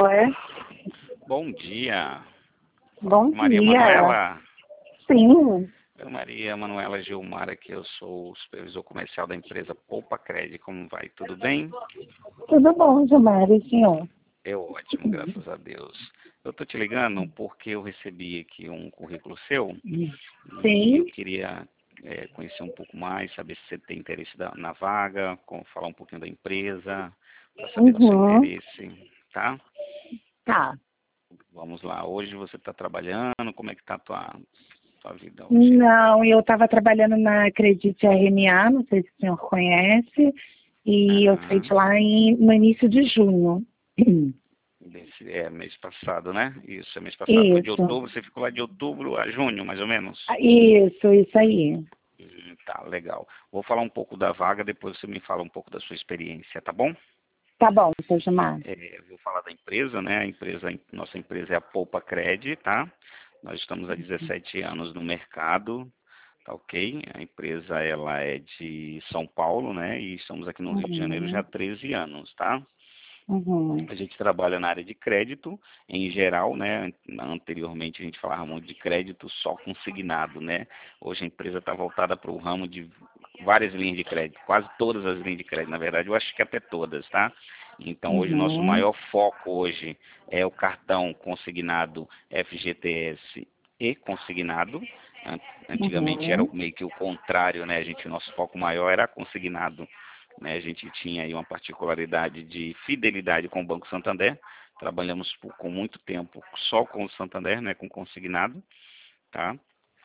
É? Bom dia. Bom Maria dia. Manuela. Sim, Eu, Maria Manuela Gilmar, aqui eu sou o supervisor comercial da empresa Poupa Cred. Como vai? Tudo bem? tudo bom, Gilmar, e senhor? É ótimo, graças a Deus. Eu tô te ligando porque eu recebi aqui um currículo seu e eu Sim, queria conhecer um pouco mais, saber se você tem interesse na vaga, falar um pouquinho da empresa, para saber do seu uhum, interesse, tá? tá. Vamos lá. Hoje você está trabalhando, como é que tá a tua vida hoje? Não, eu estava trabalhando na Acredite RMA, não sei se o senhor conhece, e eu saí Ah, de lá no início de junho. mês passado, né? Isso, é mês passado. Foi de Isso, outubro, você ficou lá de outubro a junho, mais ou menos. isso aí. Tá, legal. Vou falar um pouco da vaga, depois você me fala um pouco da sua experiência, tá bom? Tá bom, seu Gilmar. Vou falar da empresa, né? Nossa empresa é a Poupa Cred, tá? Nós estamos há 17 anos no mercado, tá ok? A empresa, ela é de São Paulo, né? E estamos aqui no Rio de Janeiro já há Uhum, 13 anos, tá? uhum, A gente trabalha na área de crédito, em geral, né? Anteriormente a gente falava muito de crédito só consignado, né? Hoje a empresa está voltada para o ramo de várias linhas de crédito, quase todas as linhas de crédito, na verdade, eu acho que até todas, tá? Então hoje o nosso uhum, maior foco hoje é o cartão consignado FGTS e consignado. Antigamente era uhum, meio que o contrário, né? Nosso foco maior era consignado, né? A gente tinha aí uma particularidade de fidelidade com o Banco Santander. Trabalhamos com muito tempo só com o Santander, né, com consignado, tá?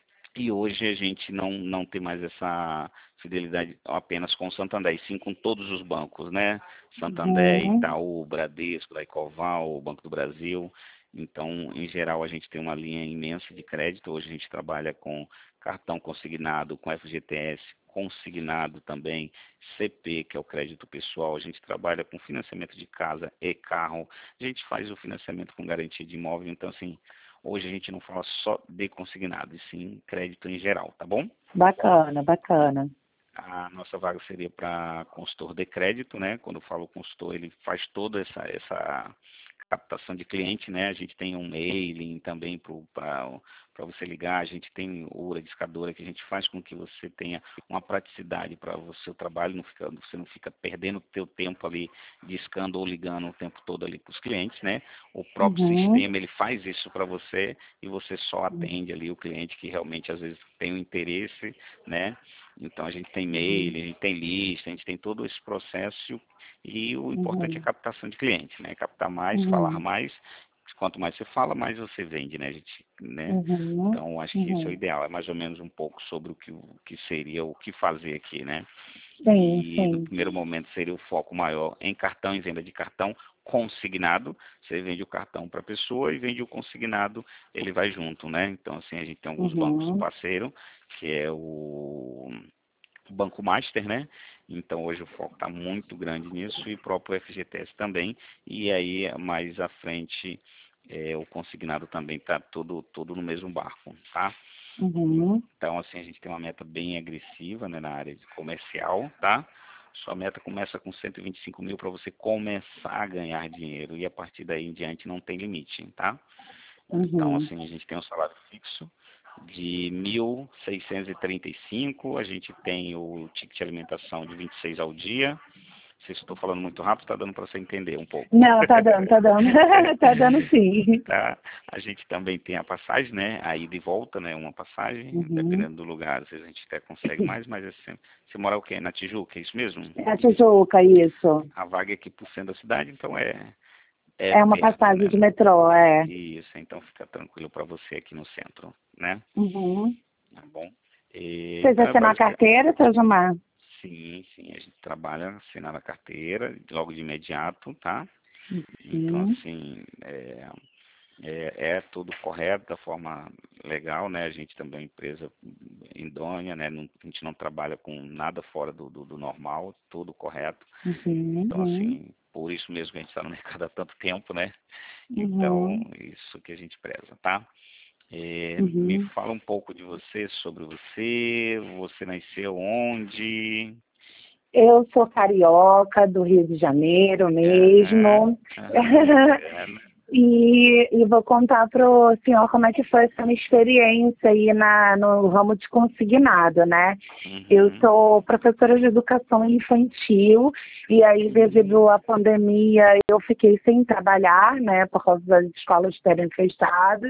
E hoje a gente não tem mais essa fidelidade apenas com o Santander, e sim com todos os bancos, né? Santander, uhum, Itaú, Bradesco, Daicoval, Banco do Brasil. Então, em geral, a gente tem uma linha imensa de crédito. Hoje a gente trabalha com cartão consignado, com FGTS consignado também, CP, que é o crédito pessoal. A gente trabalha com financiamento de casa e carro. A gente faz o financiamento com garantia de imóvel. Então, assim, hoje a gente não fala só de consignado, e sim crédito em geral, tá bom? bacana, bacana. A nossa vaga seria para consultor de crédito, né? Quando eu falo consultor, ele faz toda essa captação de cliente, né? A gente tem um mailing também para você ligar, a gente tem URA discadora que a gente faz com que você tenha uma praticidade para o seu trabalho, você não fica perdendo o teu tempo ali discando ou ligando o tempo todo ali para os clientes, né? O próprio Uhum, sistema ele faz isso para você e você só atende ali o cliente que realmente às vezes tem um interesse, né? Então a gente tem uhum, mail, a gente tem lista, a gente tem todo esse processo e o importante é a uhum, captação de cliente, né? Captar mais, falar uhum. mais. Quanto mais você fala, mais você vende, né, gente? Né? Uhum, Então acho que esse é o uhum. ideal. É mais ou menos um pouco sobre o que seria o que fazer aqui, né? Sim, E no sim. primeiro momento seria o foco maior em cartão, em venda de cartão consignado. Você vende o cartão para a pessoa e vende o consignado, ele vai junto, né? Então assim a gente tem alguns bancos Uhum, parceiro, que é o Banco Master, né? Então hoje o foco está muito grande nisso e o próprio FGTS também. E aí mais à frente o consignado também está todo no mesmo barco, tá? uhum, Então assim a gente tem uma meta bem agressiva, né, na área de comercial, tá? Sua meta começa com 125 mil para você começar a ganhar dinheiro e a partir daí em diante não tem limite, tá? Então, uhum. assim, a gente tem um salário fixo de 1.635, a gente tem o ticket de alimentação de 26 ao dia. Não sei se estou falando muito rápido, está dando para você entender um pouco. Não, tá dando, tá dando. Tá dando sim. Tá? A gente também tem a passagem, né? A ida e volta, né? Uma passagem, Uhum. dependendo do lugar, às vezes a gente até consegue mais, mas assim, você mora o quê? Na Tijuca, é isso mesmo? É a Tijuca, isso. A vaga é aqui por centro da cidade, então é É uma perto, passagem né? de metrô, é. Isso, então fica tranquilo para você aqui no centro, né? Uhum. Tá bom? E, Vocês então é assinam a basicamente. carteira, seu Gilmar? Sim, sim, a gente trabalha assinando a carteira logo de imediato, tá? Então, Uhum. assim, é tudo correto, da forma legal, né? A gente também é uma empresa idônea, né? A gente não trabalha com nada fora do normal, tudo correto. Uhum. Então, assim, por isso mesmo que a gente está no mercado há tanto tempo, né? Então, Uhum. isso que a gente preza, tá? Me Uhum. fala um pouco de você, sobre você. Você nasceu onde? Eu sou carioca do Rio de Janeiro Aham, mesmo. aham, bacana. E vou contar para o senhor como é que foi essa minha experiência aí no ramo de consignado, né? Eu sou professora de educação infantil e aí, devido à pandemia, eu fiquei sem trabalhar, né? Por causa das escolas terem fechado.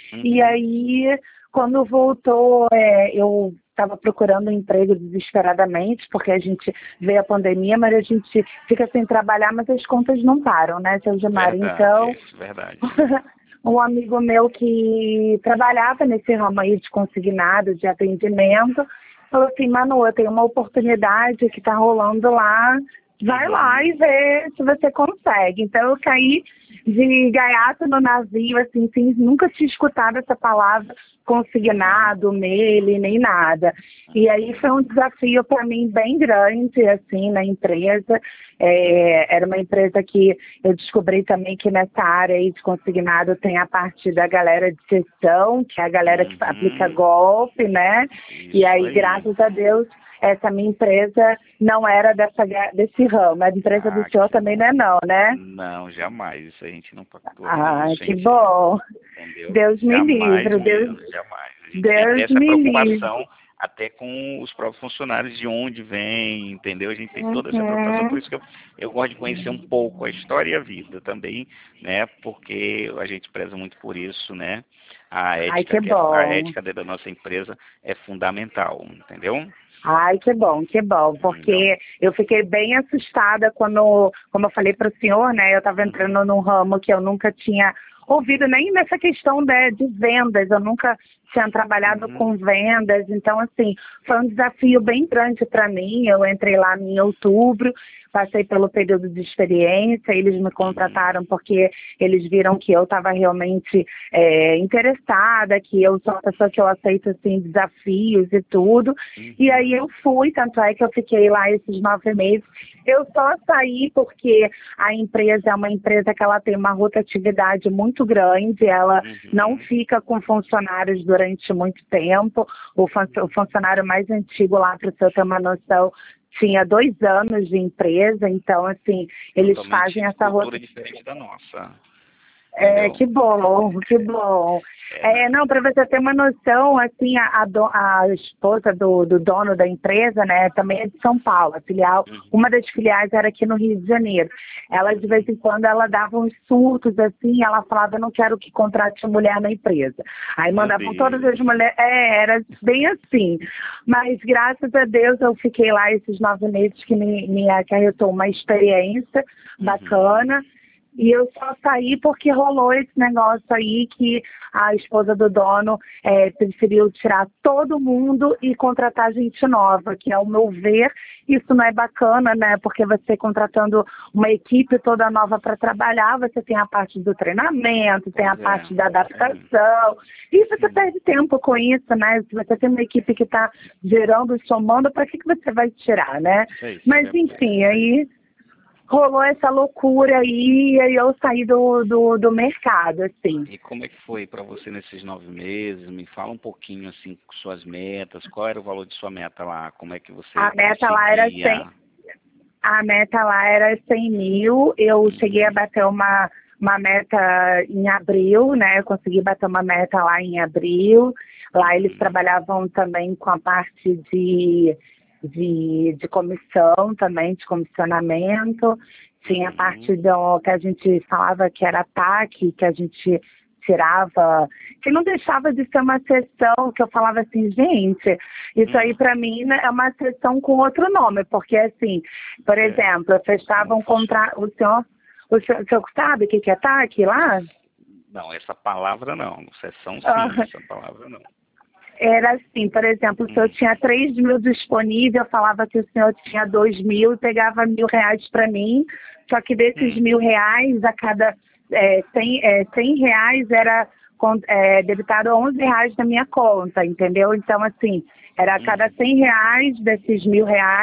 E aí, quando voltou, eu estava procurando um emprego desesperadamente, porque a gente vê a pandemia, mas a gente fica sem trabalhar, mas as contas não param, né, seu Gilmar? Então, verdade. um amigo meu que trabalhava nesse ramo aí de consignado, de atendimento, falou assim, Manu, eu tenho uma oportunidade que está rolando lá, vai lá e vê se você consegue. Então eu caí de gaiato no navio, assim, sem nunca tinha escutado essa palavra consignado, nele, nem nada. E aí foi um desafio para mim bem grande, assim, na empresa. Era uma empresa que eu descobri também que nessa área aí de consignado tem a parte da galera de gestão, que é a galera que aplica golpe, né? E aí, graças a Deus, essa minha empresa não era desse ramo. A empresa do senhor também não é não, né? Não, jamais. Isso a gente não pactua. Que bom. Entendeu? Deus me livre. Jamais. A gente Deus tem essa me preocupação livre. até com os próprios funcionários, de onde vem, entendeu? A gente tem toda essa preocupação, por isso que eu gosto de conhecer um pouco a história e a vida também, né? Porque a gente preza muito por isso, né? A ética, a ética dentro da nossa empresa é fundamental, entendeu? Ai, que bom, porque eu fiquei bem assustada quando, como eu falei para o senhor, né, eu estava entrando num ramo que eu nunca tinha ouvido nem nessa questão de vendas, eu nunca tinha trabalhado com vendas, então assim, foi um desafio bem grande para mim. Eu entrei lá em outubro, passei pelo período de experiência, eles me contrataram porque eles viram que eu estava realmente interessada, que eu sou uma pessoa que eu aceito assim, desafios e tudo, e aí eu fui, tanto é que eu fiquei lá esses 9 meses. Eu só saí porque a empresa é uma empresa que ela tem uma rotatividade muito grande, ela não fica com funcionários durante muito tempo. O funcionário mais antigo lá, para você ter uma noção, tinha 2 anos de empresa, então assim, eles fazem essa rotação diferente da nossa. Que bom. Não, para você ter uma noção, assim, a esposa do dono da empresa, né, também é de São Paulo, a filial, uma das filiais era aqui no Rio de Janeiro. Ela, de vez em quando, ela dava uns surtos, assim, ela falava, eu não quero que contrate mulher na empresa. Aí mandavam todas as mulheres, era bem assim. Mas, graças a Deus, eu fiquei lá esses 9 meses que me acarretou uma experiência bacana. E eu só saí porque rolou esse negócio aí que a esposa do dono preferiu tirar todo mundo e contratar gente nova, que ao meu ver, isso não é bacana, né? Porque você contratando uma equipe toda nova para trabalhar, você tem a parte do treinamento, tem a parte da adaptação, e você perde tempo com isso, né? Se você tem uma equipe que está gerando e somando, para que você vai tirar, né? Mas enfim, aí rolou essa loucura aí, e aí eu saí do mercado, assim. E como é que foi para você nesses 9 meses? Me fala um pouquinho, assim, suas metas, qual era o valor de sua meta lá? Como é que você A meta lá era 100 mil, eu cheguei a bater uma meta em abril, né? Eu consegui bater uma meta lá em abril. Lá eles trabalhavam também com a parte de comissão também, de comissionamento. Tinha a parte que a gente falava que era TAC, que a gente tirava, que não deixava de ser uma sessão, que eu falava assim, gente, isso aí para mim é uma sessão com outro nome, porque assim, por exemplo, eu fechava um contrato, o senhor sabe o que é TAC lá? Não, essa palavra não, sessão sim, essa palavra não. Era assim, por exemplo, se eu tinha 3 mil disponível, eu falava que o senhor tinha 2 mil e pegava R$1.000 para mim, só que desses R$1.000, a cada 100 reais era debitado R$11 na minha conta, entendeu? Então, assim, era a cada 100 reais desses R$1.000,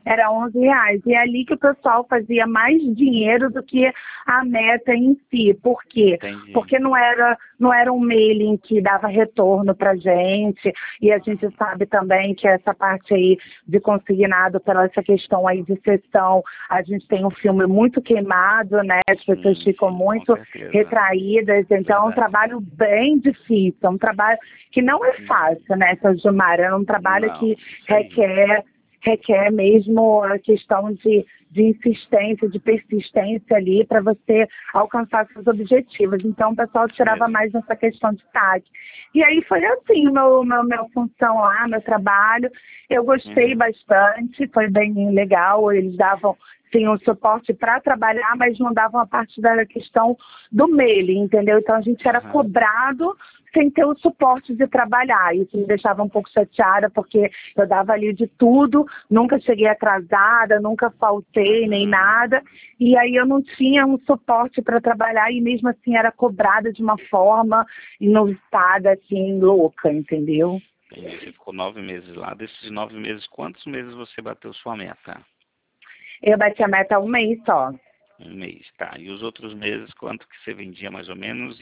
Era R$ 11. E é ali que o pessoal fazia mais dinheiro do que a meta em si. Por quê? Entendi. Porque não era um mailing que dava retorno para gente. E a gente sabe também que essa parte aí de consignado, pela essa questão aí de sessão, a gente tem um filme muito queimado, né? As pessoas ficam muito retraídas. Então, é um trabalho bem difícil. É um trabalho que não é fácil, né, Seu Gilmar? É um trabalho que requer mesmo a questão de insistência, de persistência ali para você alcançar seus objetivos. Então, o pessoal tirava mais nessa questão de TAC. E aí foi assim, minha função lá, meu trabalho. Eu gostei bastante, foi bem legal. Eles davam, sim, um suporte para trabalhar, mas não davam a parte da questão do mailing, entendeu? Então, a gente era cobrado sem ter o suporte de trabalhar. Isso me deixava um pouco chateada, porque eu dava ali de tudo, nunca cheguei atrasada, nunca faltei nem nada, e aí eu não tinha um suporte para trabalhar, e mesmo assim era cobrada de uma forma inusitada, assim, louca, entendeu? Entendi. Você ficou 9 meses lá. Desses 9 meses, quantos meses você bateu sua meta? Eu bati a meta 1 mês só. 1 mês, tá. E os outros meses, quanto que você vendia mais ou menos?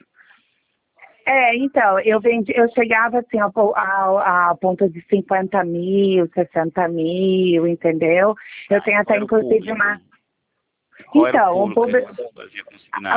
Então, eu chegava assim ao ponto de 50 mil, 60 mil, entendeu? Eu tenho até inclusive uma. Qual era Então, o público que você fazia consignado?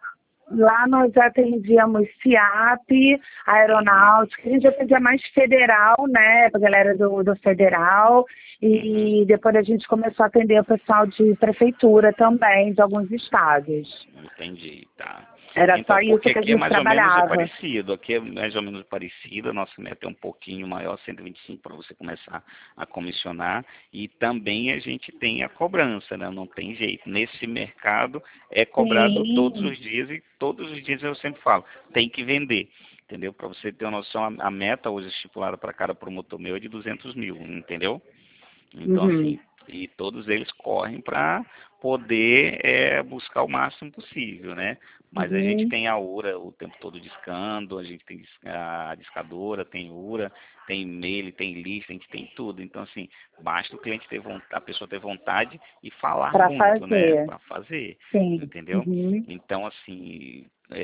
Lá nós atendíamos FIAP, aeronáutica, a gente atendia mais federal, né, pra galera do federal, e depois a gente começou a atender o pessoal de prefeitura também, de alguns estados. Entendi, tá. Era então, só isso que a aqui gente é mais trabalhava. ou menos parecido, aqui é mais ou menos parecido, a nossa meta é um pouquinho maior, 125 para você começar a comissionar, e também a gente tem a cobrança, né? Não tem jeito, nesse mercado é cobrado todos os dias, e todos os dias eu sempre falo, tem que vender, entendeu? Para você ter uma noção, a meta hoje estipulada para cada promotor meu é de 200 mil, entendeu? Então, assim, e todos eles correm para poder buscar o máximo possível, né? Mas a gente tem a URA o tempo todo discando, a gente tem a discadora, tem URA, tem e-mail, tem lista, a gente tem tudo. Então, assim, basta o cliente ter vontade, a pessoa ter vontade e falar muito, né? Para fazer, entendeu? Então, assim,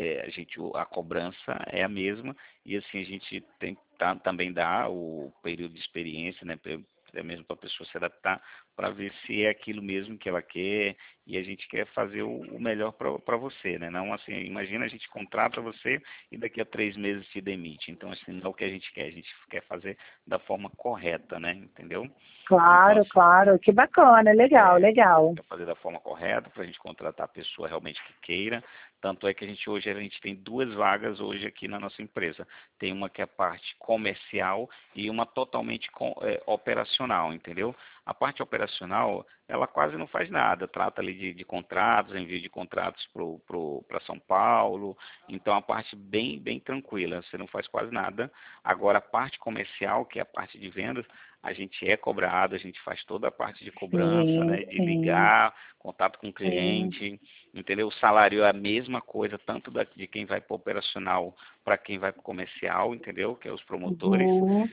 a cobrança é a mesma, e assim, a gente tem também dá o período de experiência, né? É mesmo para a pessoa se adaptar, para ver se é aquilo mesmo que ela quer, e a gente quer fazer o melhor para você, né? Não assim, imagina, a gente contrata você e daqui a 3 meses te demite. Então, assim, não é o que a gente quer fazer da forma correta, né? Entendeu? Claro, então, assim, claro, que bacana, legal, legal. Quer fazer da forma correta, para a gente contratar a pessoa realmente que queira. Tanto é que hoje a gente tem 2 vagas hoje aqui na nossa empresa. Tem uma que é a parte comercial e uma totalmente operacional, entendeu? A parte operacional, ela quase não faz nada, trata ali de contratos, envio de contratos para São Paulo, então a parte bem tranquila, você não faz quase nada. Agora a parte comercial, que é a parte de vendas, a gente é cobrado, a gente faz toda a parte de cobrança, né, de ligar, contato com o cliente, entendeu? O salário é a mesma coisa, tanto de quem vai para o operacional para quem vai para o comercial, entendeu? Que é os promotores,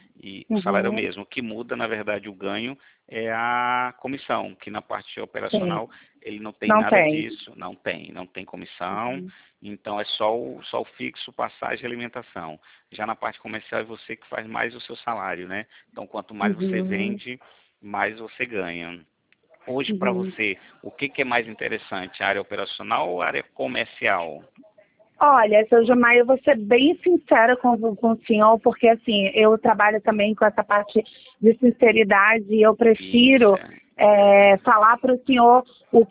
e o salário é o mesmo. O que muda, na verdade, o ganho é a comissão, que na parte operacional ele não tem nada disso, não tem comissão, então é só o fixo, passagem e alimentação. Já na parte comercial é você que faz mais o seu salário, né? Então quanto mais você vende, mais você ganha. Hoje para você, o que é mais interessante, a área operacional ou a área comercial? Olha, Seu Gilmar, eu vou ser bem sincera com o senhor, porque assim, eu trabalho também com essa parte de sinceridade e eu prefiro falar para o senhor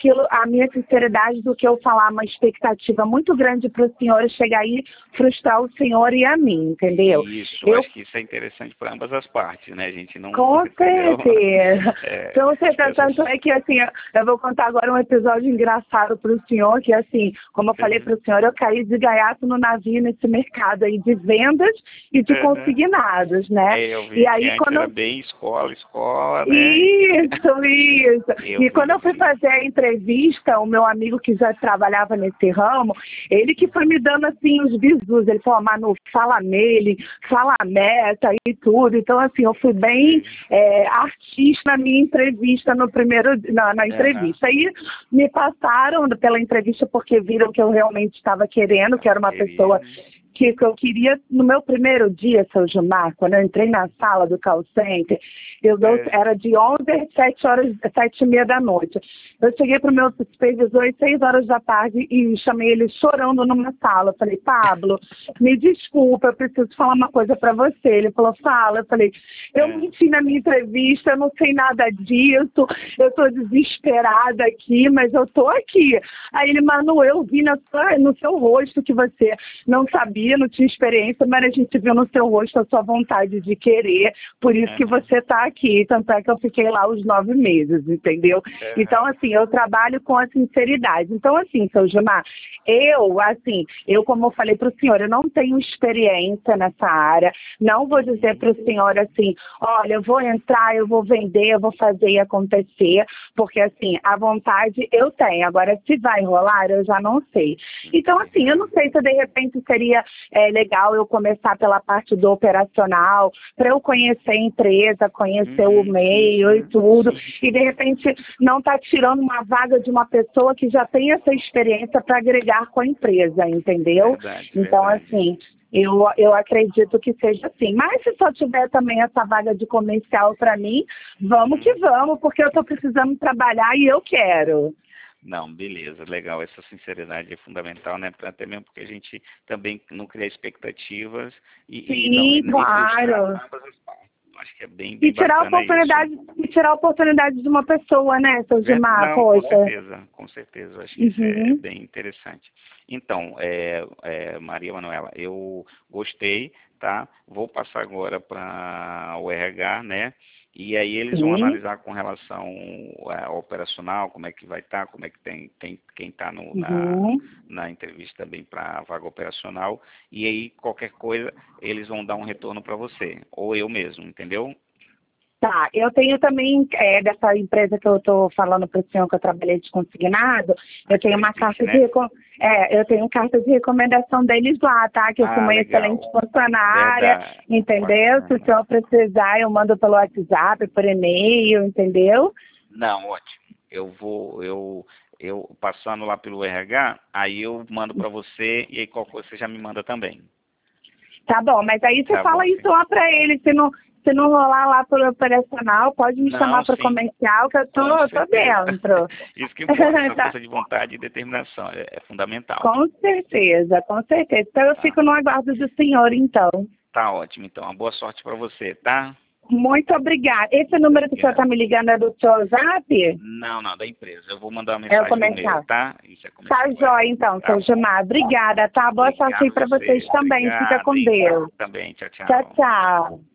a minha sinceridade do que eu falar uma expectativa muito grande para o senhor e chegar aí frustrar o senhor e a mim, entendeu? Isso, acho que isso é interessante para ambas as partes, né? A gente não... Com certeza. Então, tanto é que, assim, eu vou contar agora um episódio engraçado para o senhor, que, assim, como eu falei para o senhor, eu caí de gaiato no navio nesse mercado aí de vendas e de consignados, né? Eu vi, e aí, quando era bem escola, né? Isso. E quando eu fui fazer aí entrevista, o meu amigo que já trabalhava nesse ramo, ele que foi me dando assim os bizus. Ele falou, Manu, fala nele, fala a meta e tudo. Então, assim, eu fui bem artista na minha entrevista na entrevista. Aí me passaram pela entrevista porque viram que eu realmente estava querendo, que era uma pessoa que eu queria. No meu primeiro dia, seu Gilmar, quando eu entrei na sala do call center, era de 11 às 7h30 da noite. Eu cheguei para o meu supervisor às 6 horas da tarde e chamei ele chorando numa sala. Eu falei, Pablo, me desculpa, eu preciso falar uma coisa para você. Ele falou, fala. Eu falei, eu menti na minha entrevista, eu não sei nada disso, eu estou desesperada aqui, mas eu estou aqui. Aí ele, Manu, eu vi no seu rosto que você não sabia, não tinha experiência, mas a gente viu no seu rosto a sua vontade de querer, por isso que você está aqui, tanto é que eu fiquei lá os 9 meses, entendeu? Então, assim, eu trabalho com a sinceridade. Então, assim, seu Gilmar, eu como eu falei para o senhor, eu não tenho experiência nessa área, não vou dizer para o senhor assim, olha, eu vou entrar, eu vou vender, eu vou fazer e acontecer, porque, assim, a vontade eu tenho, agora se vai rolar, eu já não sei. Então, assim, eu não sei se de repente seria legal eu começar pela parte do operacional, para eu conhecer a empresa, conhecer o meio e tudo, e de repente não tá tirando uma vaga de uma pessoa que já tem essa experiência para agregar com a empresa, entendeu? Então, assim, eu acredito que seja assim. Mas se só tiver também essa vaga de comercial para mim, vamos que vamos, porque eu estou precisando trabalhar e eu quero. Não, beleza, legal. Essa sinceridade é fundamental, né? Até mesmo porque a gente também não cria expectativas Sim, claro. ambas as partes. Acho que é bem tirar a oportunidade de uma pessoa, né, seu Gilmar? Poxa. Com certeza. Acho que isso é bem interessante. Então, Maria Manuela, eu gostei, tá? Vou passar agora para o RH, né? E aí eles vão analisar com relação ao operacional, como é que vai estar, como é que tem quem está na entrevista também para a vaga operacional. E aí, qualquer coisa, eles vão dar um retorno para você, ou eu mesmo, entendeu? Tá, eu tenho também, dessa empresa que eu estou falando para o senhor que eu trabalhei de consignado, eu tenho uma carta eu tenho carta de recomendação deles lá, tá? Que eu sou uma excelente funcionária, entendeu? Se o senhor precisar, eu mando pelo WhatsApp, por e-mail, entendeu? Não, ótimo. Eu passando lá pelo RH, aí eu mando para você e aí qualquer coisa você já me manda também. Tá bom, mas aí você fala isso lá para ele, se não rolar lá pro operacional, pode me chamar para o comercial, que eu tô dentro. Isso que importa, essa força de vontade e determinação, é fundamental. Com certeza, com certeza. Então eu fico no aguardo do senhor, então. Tá ótimo, então. Uma boa sorte para você, tá? Muito obrigada. Esse número que o senhor está me ligando é do seu Zap? Não, da empresa. Eu vou mandar uma mensagem no meu, tá? Isso é comercial. Tá jóia, então, seu Gilmar. Obrigada, tá? Boa sorte aí para vocês também. Fica com Deus. Também. Tchau, tchau. Tchau, tchau.